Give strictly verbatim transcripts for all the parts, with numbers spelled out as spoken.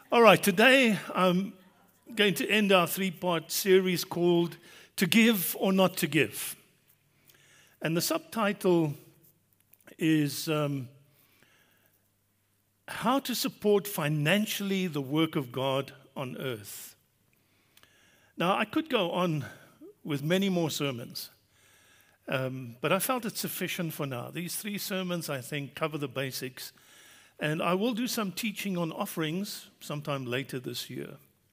All right, today I'm going to end our three-part series called To Give or Not to Give. And the subtitle is um, How to Support Financially the Work of God on Earth. Now, I could go on with many more sermons, um, but I felt it's sufficient for now. These three sermons, I think, cover the basics. And I will do some teaching on offerings sometime later this year.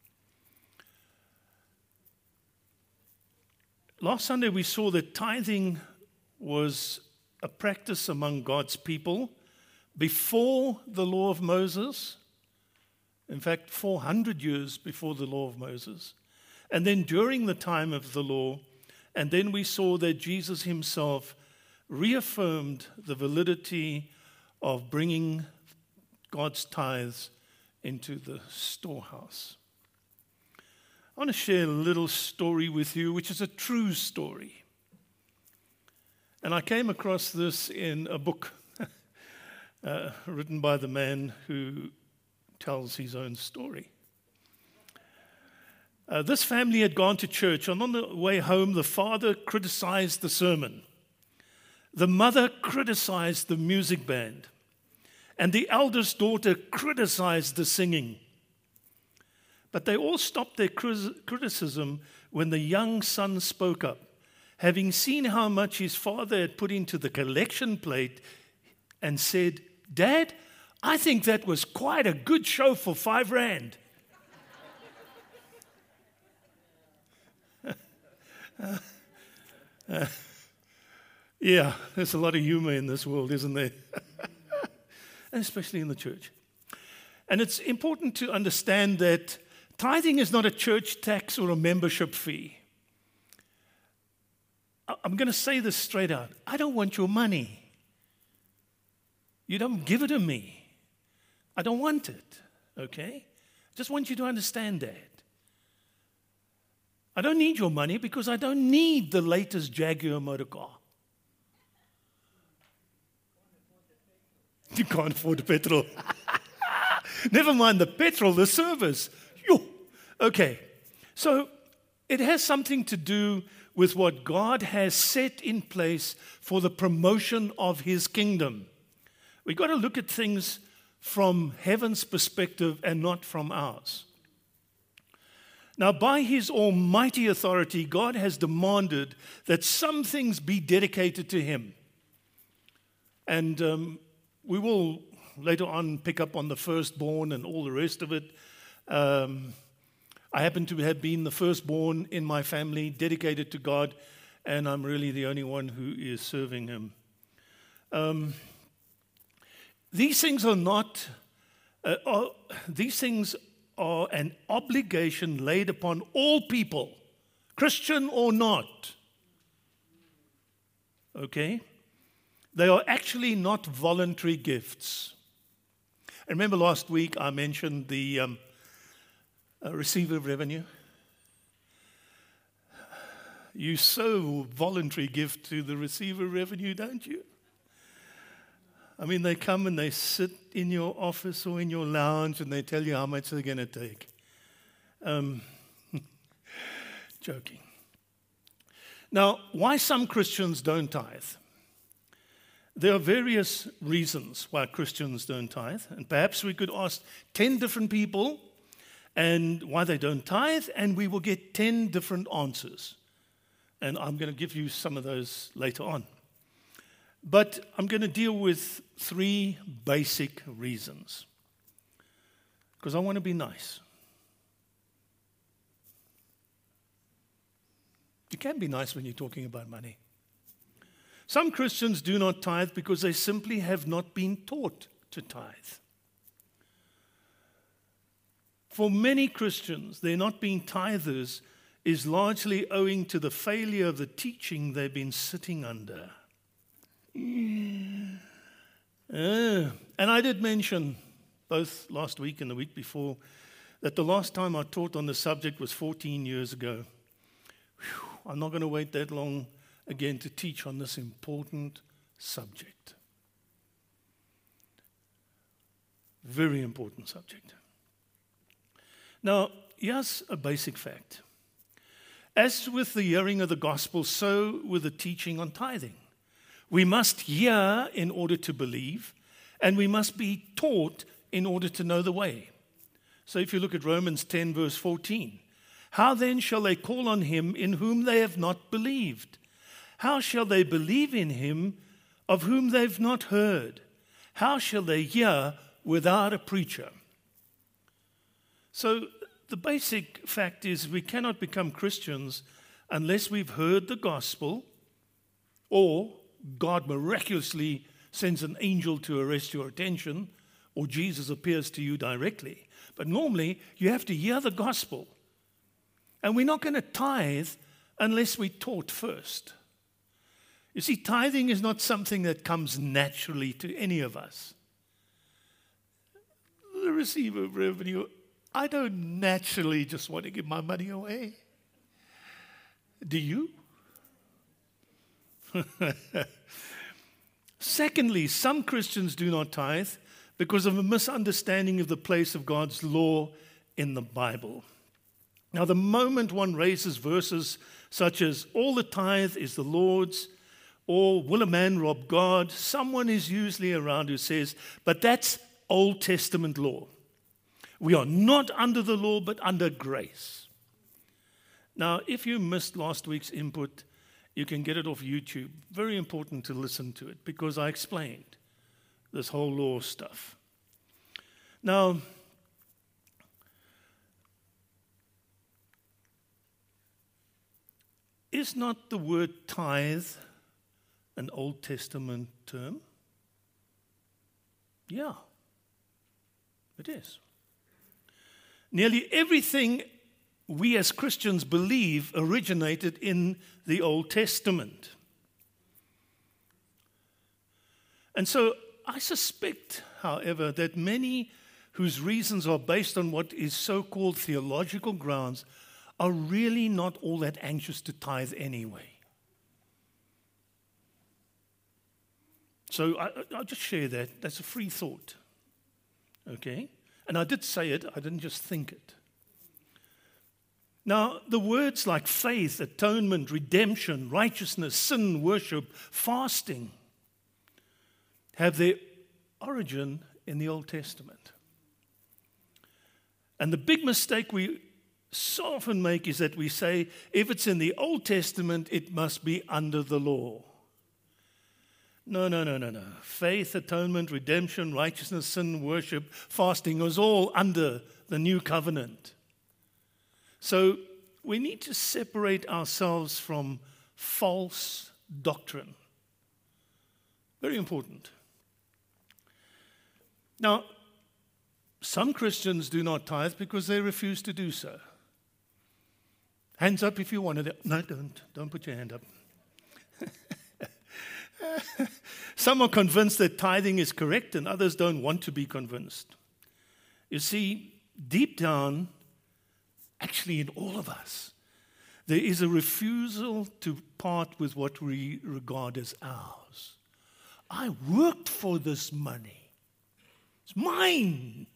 Last Sunday we saw that tithing was a practice among God's people before the law of Moses. In fact, four hundred years before the law of Moses. And then during the time of the law, and then we saw that Jesus himself reaffirmed the validity of bringing God's tithes into the storehouse. I want to share a little story with you, which is a true story. And I came across this in a book uh, written by the man who tells his own story. Uh, this family had gone to church, and on the way home, the father criticized the sermon. The mother criticized the music band. And the eldest daughter criticized the singing. But they all stopped their criticism when the young son spoke up. Having seen how much his father had put into the collection plate, and said, "Dad, I think that was quite a good show for five rand." uh, uh, yeah, there's a lot of humor in this world, isn't there? And especially in the church. And it's important to understand that tithing is not a church tax or a membership fee. I'm going to say this straight out. I don't want your money. You don't give it to me. I don't want it, okay? I just want you to understand that. I don't need your money because I don't need the latest Jaguar motor car. You can't afford the petrol. Never mind the petrol, the service. Yo. Okay, so it has something to do with what God has set in place for the promotion of His kingdom. We've got to look at things from heaven's perspective and not from ours. Now, by His almighty authority, God has demanded that some things be dedicated to Him. And um, we will later on pick up on the firstborn and all the rest of it. Um, I happen to have been the firstborn in my family, dedicated to God, and I'm really the only one who is serving Him. Um, these things are not, uh, are, these things are an obligation laid upon all people, Christian or not. Okay? They are actually not voluntary gifts. I remember last week I mentioned the um, uh, receiver of revenue. You sow voluntary gift to the receiver of revenue, don't you? I mean, they come and they sit in your office or in your lounge and they tell you how much they're going to take. Um, joking. Now, why some Christians don't tithe? There are various reasons why Christians don't tithe, and perhaps we could ask ten different people and why they don't tithe, and we will get ten different answers. And I'm going to give you some of those later on. But I'm going to deal with three basic reasons, because I want to be nice. You can be nice when you're talking about money. Some Christians do not tithe because they simply have not been taught to tithe. For many Christians, their not being tithers is largely owing to the failure of the teaching they've been sitting under. Uh, and I did mention, both last week and the week before, that the last time I taught on the subject was fourteen years ago. Whew, I'm not going to wait that long again to teach on this important subject. Very important subject. Now, here's a basic fact. As with the hearing of the gospel, so with the teaching on tithing. We must hear in order to believe, and we must be taught in order to know the way. So if you look at Romans ten, verse fourteen, how then shall they call on him in whom they have not believed? How shall they believe in him of whom they've not heard? How shall they hear without a preacher? So the basic fact is we cannot become Christians unless we've heard the gospel or God miraculously sends an angel to arrest your attention or Jesus appears to you directly. But normally you have to hear the gospel. And we're not going to tithe unless we're taught first. You see, tithing is not something that comes naturally to any of us. The receiver of revenue, I don't naturally just want to give my money away. Do you? Secondly, some Christians do not tithe because of a misunderstanding of the place of God's law in the Bible. Now, the moment one raises verses such as, all the tithe is the Lord's, or will a man rob God, someone is usually around who says, but that's Old Testament law. We are not under the law, but under grace. Now, if you missed last week's input, you can get it off YouTube. Very important to listen to it because I explained this whole law stuff. Now, is not the word tithe an Old Testament term? Yeah, it is. Nearly everything we as Christians believe originated in the Old Testament. And so I suspect, however, that many whose reasons are based on what is so-called theological grounds are really not all that anxious to tithe anyway. So I, I'll just share that. That's a free thought. Okay? And I did say it, I didn't just think it. Now, the words like faith, atonement, redemption, righteousness, sin, worship, fasting have their origin in the Old Testament. And the big mistake we so often make is that we say, if it's in the Old Testament, it must be under the law. No, no, no, no, no. Faith, atonement, redemption, righteousness, sin, worship, fasting was all under the new covenant. So we need to separate ourselves from false doctrine. Very important. Now, some Christians do not tithe because they refuse to do so. Hands up if you want to. No, don't. Don't put your hand up. Some are convinced that tithing is correct and others don't want to be convinced. You see, deep down, actually in all of us, there is a refusal to part with what we regard as ours. I worked for this money. It's mine.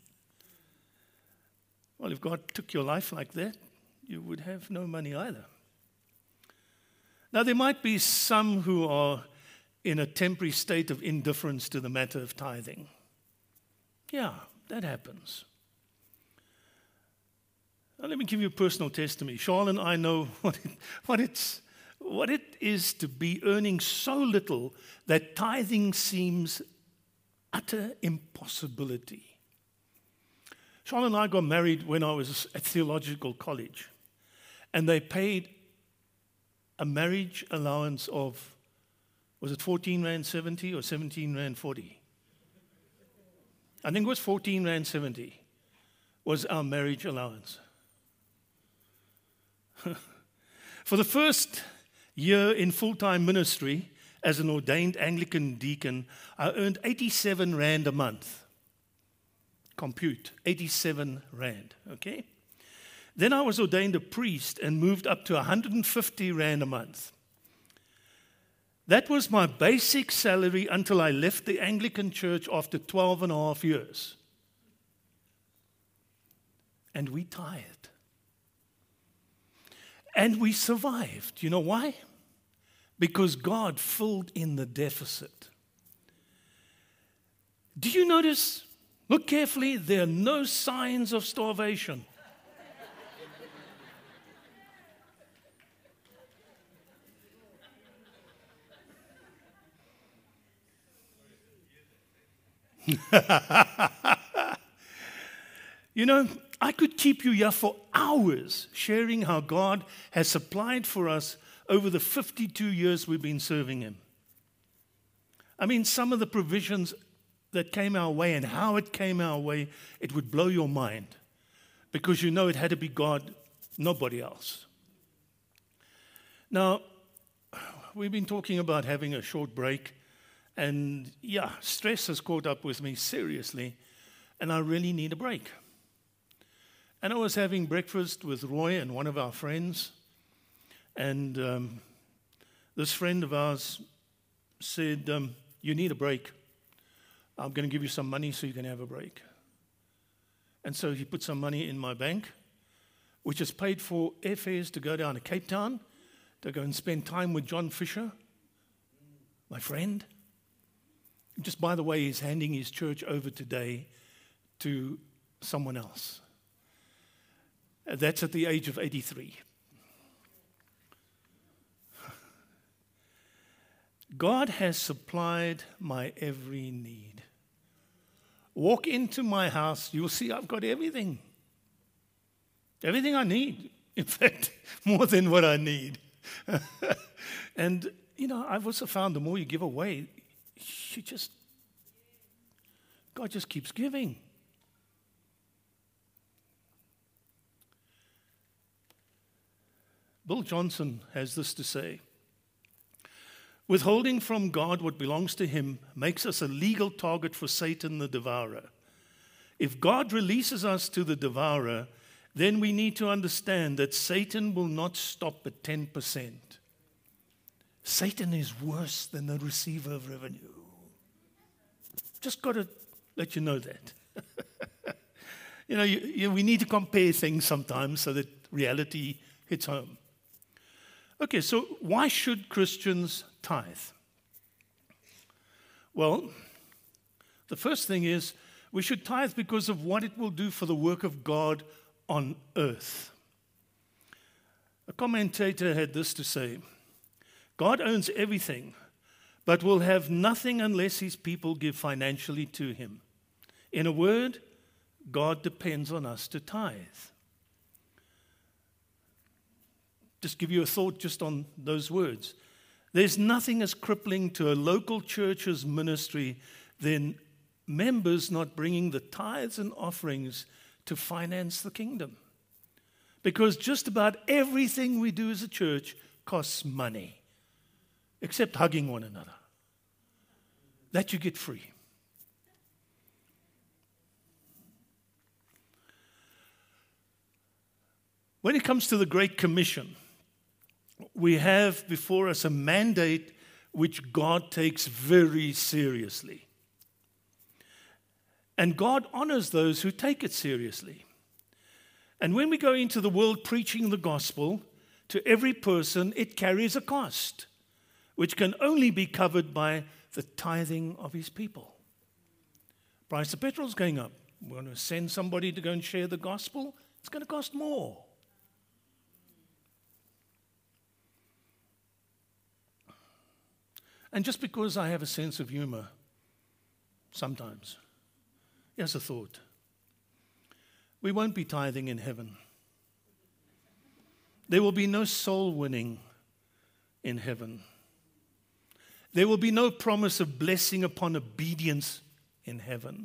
Well, if God took your life like that, you would have no money either. Now, there might be some who are in a temporary state of indifference to the matter of tithing. Yeah, that happens. Now, let me give you a personal testimony. Charl and I know what it, what it's, what it is to be earning so little that tithing seems utter impossibility. Charl and I got married when I was at theological college, and they paid a marriage allowance of, was it fourteen rand seventy or seventeen rand forty? I think it was fourteen rand seventy was our marriage allowance. For the first year in full-time ministry as an ordained Anglican deacon, I earned eighty-seven rand a month. Compute, eighty-seven rand, okay? Then I was ordained a priest and moved up to one hundred fifty rand a month. That was my basic salary until I left the Anglican church after twelve and a half years. and we tithed. And we survived. You know why? Because God filled in the deficit. Do you notice? Look carefully, there are no signs of starvation. You know, I could keep you here for hours sharing how God has supplied for us over the fifty-two years we've been serving Him. I mean, some of the provisions that came our way and how it came our way, it would blow your mind. Because you know it had to be God, nobody else. Now, we've been talking about having a short break. And yeah, stress has caught up with me seriously. And I really need a break. And I was having breakfast with Roy and one of our friends. And um, this friend of ours said, um, you need a break. I'm going to give you some money so you can have a break. And so he put some money in my bank, which has paid for airfares to go down to Cape Town, to go and spend time with John Fisher, my friend. Just by the way, he's handing his church over today to someone else. That's at the age of eighty-three. God has supplied my every need. Walk into my house, you'll see I've got everything. Everything I need. In fact, more than what I need. And, you know, I've also found the more you give away, you just, God just keeps giving. Bill Johnson has this to say. Withholding from God what belongs to Him makes us a legal target for Satan the devourer. If God releases us to the devourer, then we need to understand that Satan will not stop at ten percent. Satan is worse than the receiver of revenue. Just got to let you know that. you know, you, you, we need to compare things sometimes so that reality hits home. Okay, so why should Christians tithe? Well, the first thing is we should tithe because of what it will do for the work of God on earth. A commentator had this to say, God owns everything, but will have nothing unless His people give financially to Him. In a word, God depends on us to tithe. Just give you a thought just on those words. There's nothing as crippling to a local church's ministry than members not bringing the tithes and offerings to finance the kingdom. Because just about everything we do as a church costs money, except hugging one another. That you get free. When it comes to the Great Commission, we have before us a mandate which God takes very seriously. And God honors those who take it seriously. And when we go into the world preaching the gospel to every person, it carries a cost, which can only be covered by the tithing of His people. Price of petrol is going up. We're going to send somebody to go and share the gospel. It's going to cost more. And just because I have a sense of humor, sometimes, here's a thought. We won't be tithing in heaven. There will be no soul winning in heaven. There will be no promise of blessing upon obedience in heaven.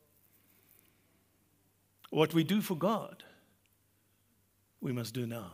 What we do for God, we must do now.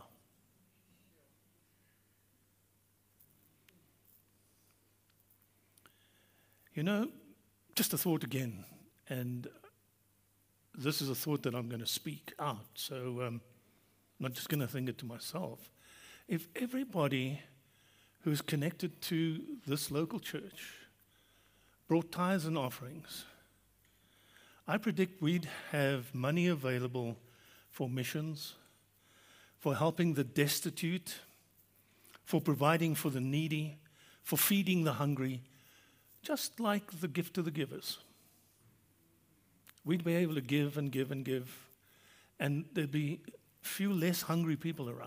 You know, just a thought again, and this is a thought that I'm going to speak out, so um, I'm not just going to think it to myself. If everybody who's connected to this local church brought tithes and offerings, I predict we'd have money available for missions, for helping the destitute, for providing for the needy, for feeding the hungry, just like the gift to the givers. We'd be able to give and give and give, and there'd be few less hungry people around.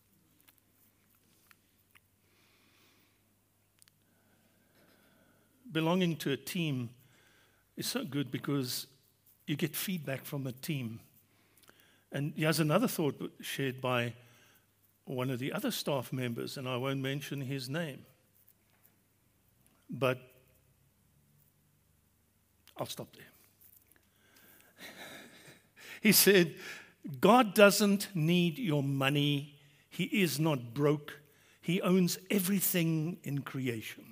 Belonging to a team is so good because you get feedback from a team. And here's another thought shared by one of the other staff members, and I won't mention his name. But I'll stop there. He said, God doesn't need your money. He is not broke. He owns everything in creation.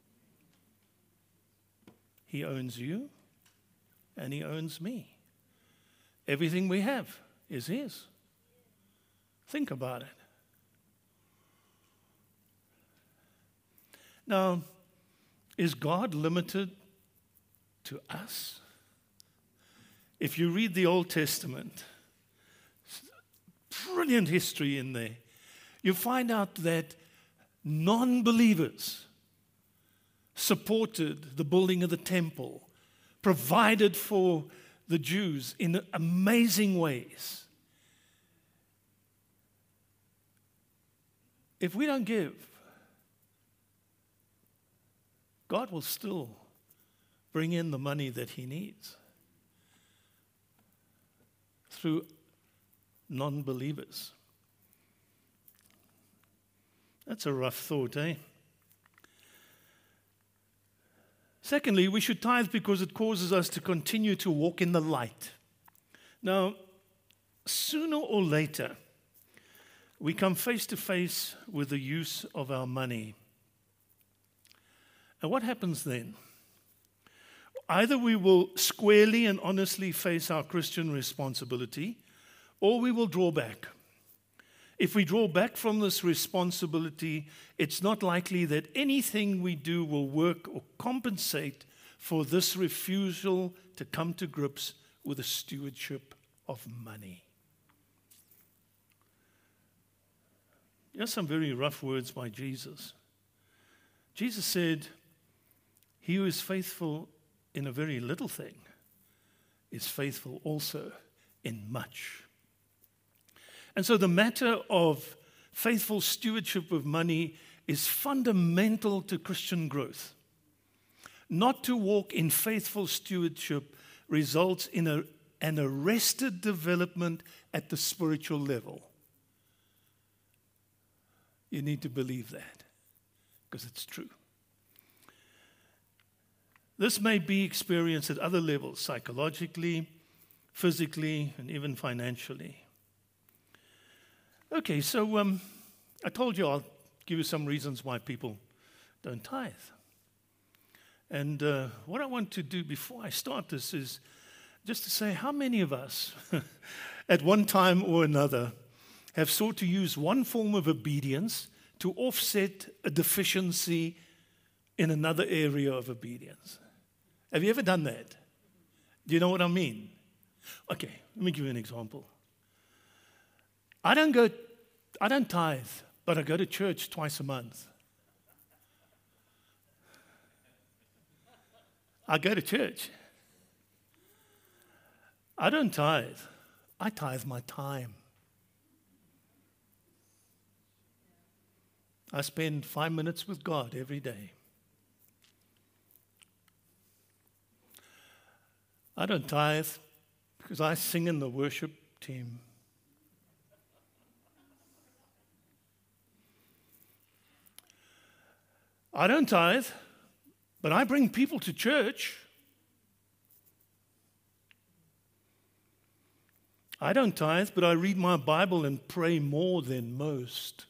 He owns you, and he owns me. Everything we have is his. Think about it. Now, is God limited to us? If you read the Old Testament, brilliant history in there, you find out that non-believers supported the building of the temple, provided for the Jews in amazing ways. If we don't give, God will still bring in the money that he needs through non-believers. That's a rough thought, eh? Secondly, we should tithe because it causes us to continue to walk in the light. Now, sooner or later, we come face to face with the use of our money. And what happens then? Either we will squarely and honestly face our Christian responsibility, or we will draw back. If we draw back from this responsibility, it's not likely that anything we do will work or compensate for this refusal to come to grips with the stewardship of money. Here's some very rough words by Jesus. Jesus said, "He who is faithful in a very little thing is faithful also in much." And so the matter of faithful stewardship of money is fundamental to Christian growth. Not to walk in faithful stewardship results in a, an arrested development at the spiritual level. You need to believe that because it's true. This may be experienced at other levels, psychologically, physically, and even financially. Okay, so um, I told you I'll give you some reasons why people don't tithe. And uh, what I want to do before I start this is just to say how many of us at one time or another have sought to use one form of obedience to offset a deficiency in another area of obedience. Have you ever done that? Do you know what I mean? Okay, let me give you an example. I don't go, I don't tithe, but I go to church twice a month. I go to church. I don't tithe. I tithe my time. I spend five minutes with God every day. I don't tithe because I sing in the worship team. I don't tithe, but I bring people to church. I don't tithe, but I read my Bible and pray more than most.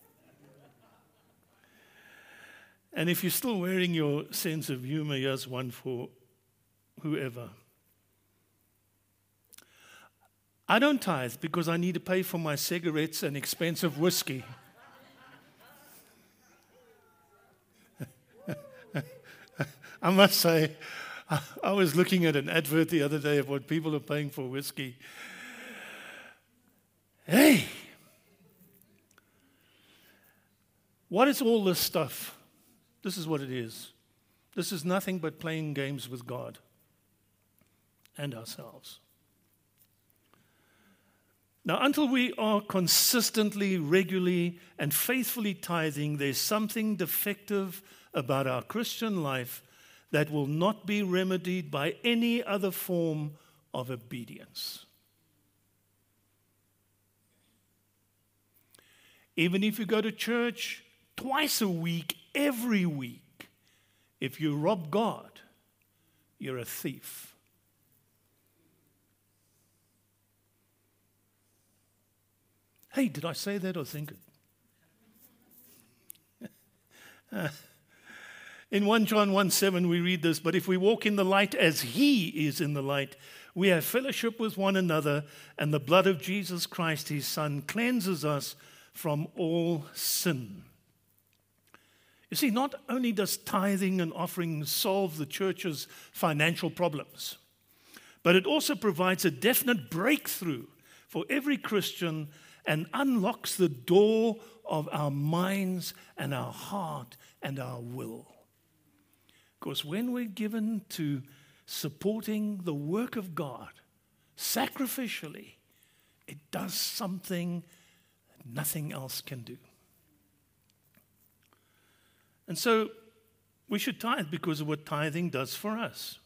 And if you're still wearing your sense of humor, here's one for whoever. I don't tithe because I need to pay for my cigarettes and expensive whiskey. I must say, I was looking at an advert the other day of what people are paying for whiskey. Hey, what is all this stuff? This is what it is. This is nothing but playing games with God and ourselves. Now, until we are consistently, regularly, and faithfully tithing, there's something defective about our Christian life that will not be remedied by any other form of obedience. Even if you go to church twice a week, every week, if you rob God, you're a thief. Hey, did I say that or think it? uh, in First John one seven we read this, but if we walk in the light as he is in the light, we have fellowship with one another, and the blood of Jesus Christ, his Son, cleanses us from all sin. You see, not only does tithing and offering solve the church's financial problems, but it also provides a definite breakthrough for every Christian and unlocks the door of our minds and our heart and our will. Because when we're given to supporting the work of God sacrificially, it does something that nothing else can do. And so we should tithe because of what tithing does for us.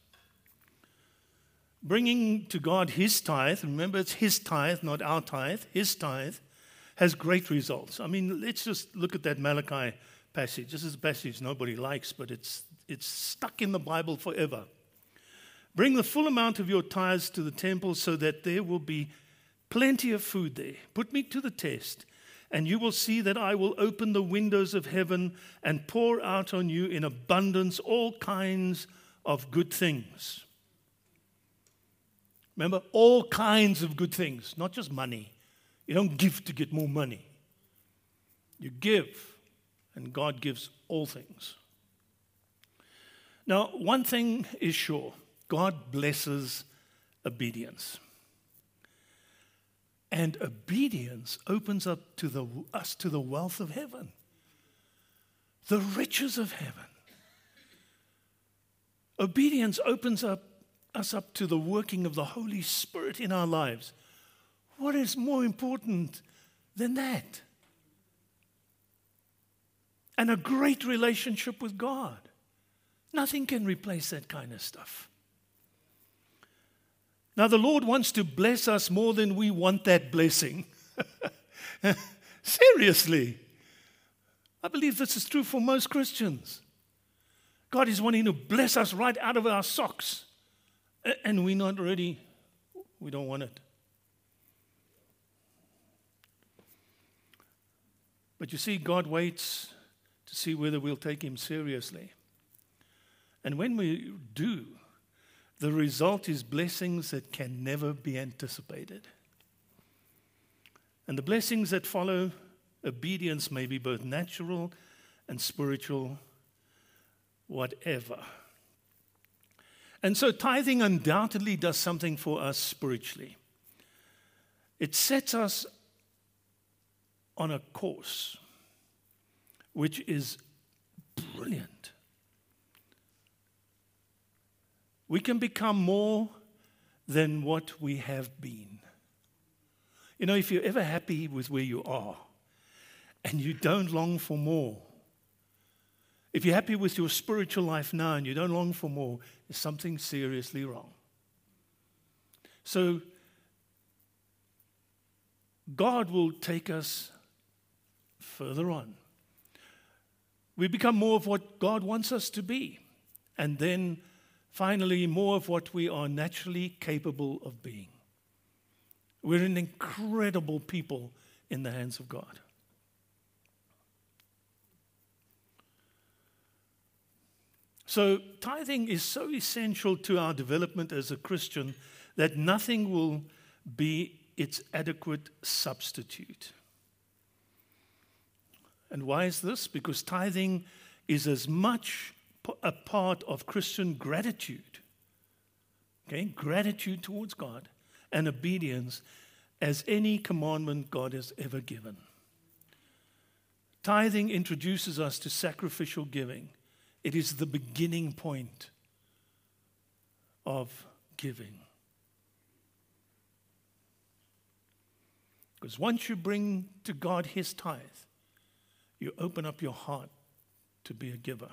Bringing to God his tithe, remember it's his tithe, not our tithe, his tithe, has great results. I mean, let's just look at that Malachi passage. This is a passage nobody likes, but it's, it's stuck in the Bible forever. Bring the full amount of your tithes to the temple so that there will be plenty of food there. Put me to the test, and you will see that I will open the windows of heaven and pour out on you in abundance all kinds of good things. Remember, all kinds of good things, not just money. You don't give to get more money. You give, and God gives all things. Now, one thing is sure. God blesses obedience. And obedience opens up to the, us to the wealth of heaven, the riches of heaven. Obedience opens up us up to the working of the Holy Spirit in our lives. What is more important than that? And a great relationship with God. Nothing can replace that kind of stuff. Now, the Lord wants to bless us more than we want that blessing. Seriously. I believe this is true for most Christians. God is wanting to bless us right out of our socks. And we're not ready. We don't want it. But you see, God waits to see whether we'll take him seriously. And when we do, the result is blessings that can never be anticipated. And the blessings that follow obedience may be both natural and spiritual, whatever. And so tithing undoubtedly does something for us spiritually. It sets us on a course which is brilliant. We can become more than what we have been. You know, if you're ever happy with where you are and you don't long for more, if you're happy with your spiritual life now and you don't long for more, there's something seriously wrong. So, God will take us further on. We become more of what God wants us to be. And then, finally, more of what we are naturally capable of being. We're an incredible people in the hands of God. So tithing is so essential to our development as a Christian that nothing will be its adequate substitute. And why is this? Because tithing is as much a part of Christian gratitude, okay, gratitude towards God and obedience as any commandment God has ever given. Tithing introduces us to sacrificial giving. It is the beginning point of giving. Because once you bring to God His tithe, you open up your heart to be a giver.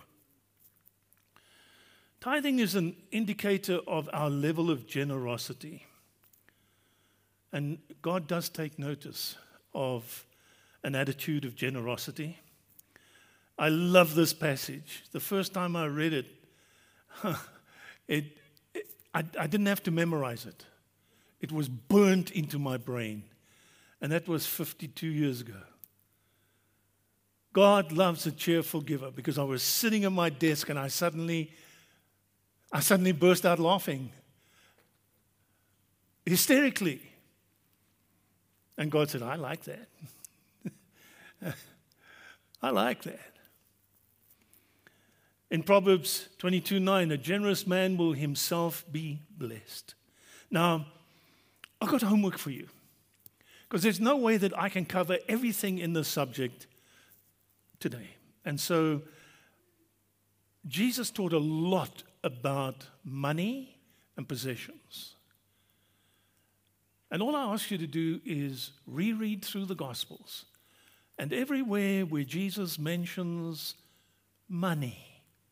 Tithing is an indicator of our level of generosity. And God does take notice of an attitude of generosity. I love this passage. The first time I read it, it, it I, I didn't have to memorize it. It was burnt into my brain. And that was fifty-two years ago. God loves a cheerful giver, because I was sitting at my desk and I suddenly, I suddenly burst out laughing. Hysterically. And God said, I like that. I like that. In Proverbs twenty-two nine, a generous man will himself be blessed. Now, I've got homework for you, because there's no way that I can cover everything in this subject today. And so, Jesus taught a lot about money and possessions. And all I ask you to do is reread through the Gospels. And everywhere where Jesus mentions money,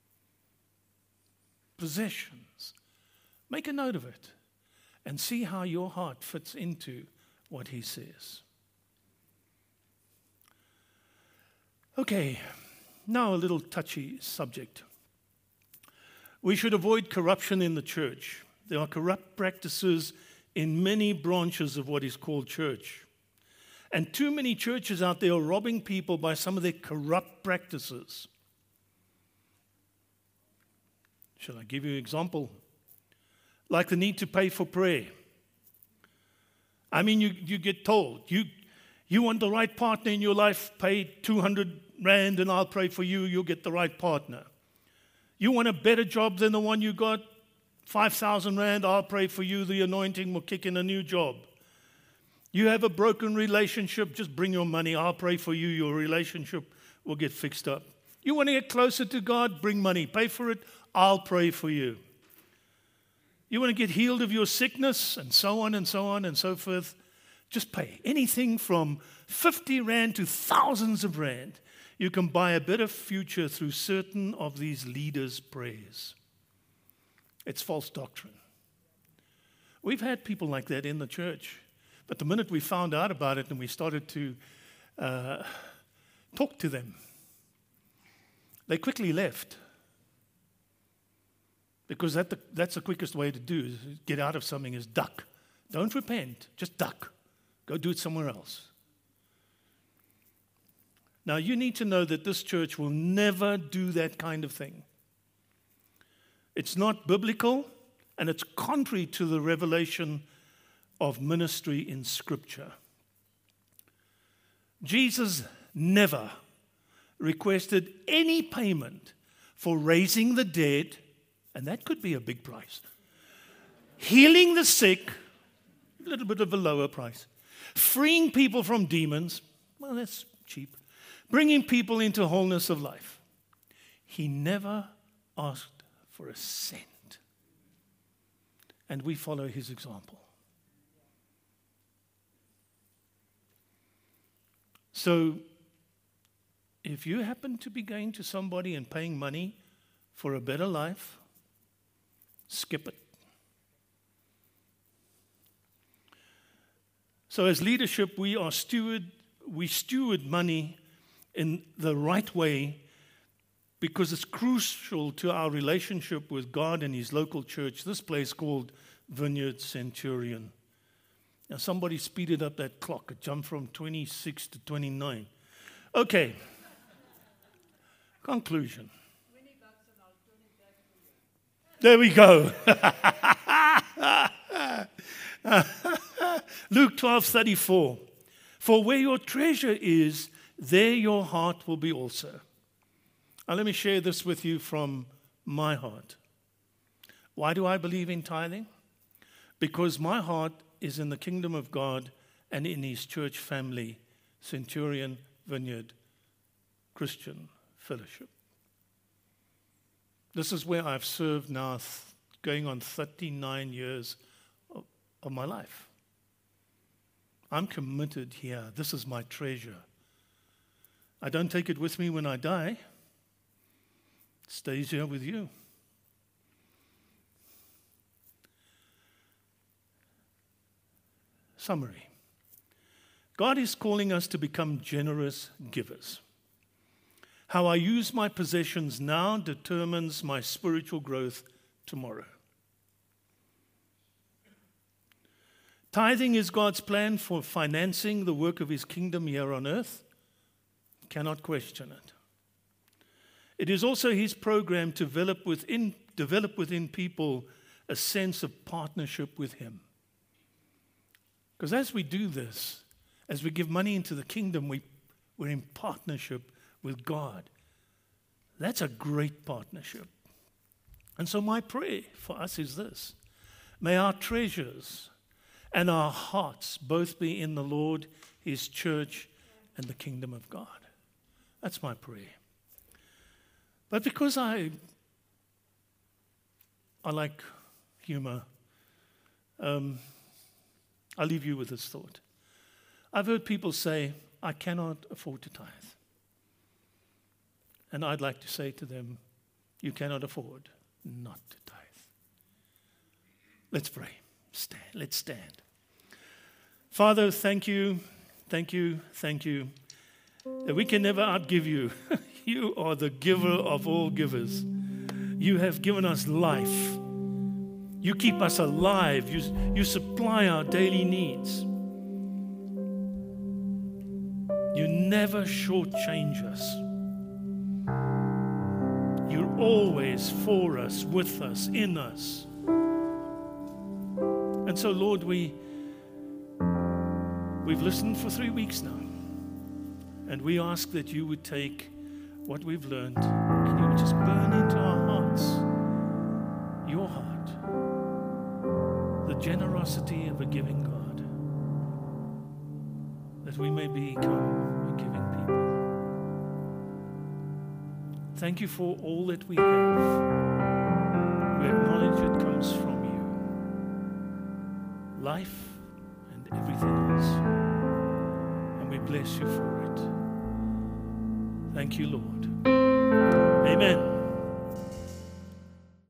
possessions, make a note of it and see how your heart fits into what He says. Okay, now a little touchy subject. We should avoid corruption in the church. There are corrupt practices in many branches of what is called church. And too many churches out there are robbing people by some of their corrupt practices. Shall I give you an example? Like the need to pay for prayer. I mean, you, you get told, you, you want the right partner in your life, pay two hundred rand and I'll pray for you, you'll get the right partner. You want a better job than the one you got, five thousand rand, I'll pray for you, the anointing will kick in a new job. You have a broken relationship, just bring your money, I'll pray for you, your relationship will get fixed up. You want to get closer to God, bring money, pay for it, I'll pray for you. You want to get healed of your sickness, and so on and so on and so forth, just pay. Anything from fifty rand to thousands of rand. You can buy a better future through certain of these leaders' prayers. It's false doctrine. We've had people like that in the church. But the minute we found out about it and we started to uh, talk to them, they quickly left. Because that the, that's the quickest way to do is get out of something is duck. Don't repent, just duck. Go do it somewhere else. Now, you need to know that this church will never do that kind of thing. It's not biblical, and it's contrary to the revelation of ministry in Scripture. Jesus never requested any payment for raising the dead, and that could be a big price. Healing the sick, a little bit of a lower price. Freeing people from demons, well, that's cheap. Bringing people into wholeness of life. He never asked for a cent. And we follow His example. So, if you happen to be going to somebody and paying money for a better life, skip it. So as leadership, we are steward, we steward money in the right way because it's crucial to our relationship with God and His local church, this place called Vineyard Centurion. Now somebody speeded up that clock. It jumped from twenty-six to twenty-nine. Okay. Conclusion. There we go. Luke twelve thirty-four. For where your treasure is, there your heart will be also. Now let me share this with you from my heart. Why do I believe in tithing? Because my heart is in the kingdom of God and in his church family, Centurion Vineyard Christian Fellowship. This is where I've served now, th- going on thirty-nine years of, of my life. I'm committed here. This is my treasure. I don't take it with me when I die. It stays here with you. Summary. God is calling us to become generous givers. How I use my possessions now determines my spiritual growth tomorrow. Tithing is God's plan for financing the work of his kingdom here on earth. Cannot question it. It is also his program to develop within, develop within people a sense of partnership with him. Because as we do this, as we give money into the kingdom, we, we're in partnership with God. That's a great partnership. And so my prayer for us is this: may our treasures and our hearts both be in the Lord, his church, and the kingdom of God. That's my prayer. But because I, I like humor, um, I'll leave you with this thought. I've heard people say, I cannot afford to tithe. And I'd like to say to them, you cannot afford not to tithe. Let's pray. Stand. Let's stand. Father, thank you, thank you, thank you, that we can never outgive you. You are the giver of all givers. You have given us life. You keep us alive. You, you supply our daily needs. You never shortchange us. You're always for us, with us, in us. And so, Lord, we, we've listened for three weeks now. And we ask that you would take what we've learned and you would just burn into our hearts, your heart, the generosity of a giving God, that we may become a giving people. Thank you for all that we have. We acknowledge it comes from you. Life and everything else. And we bless you for it. Thank you, Lord. Amen.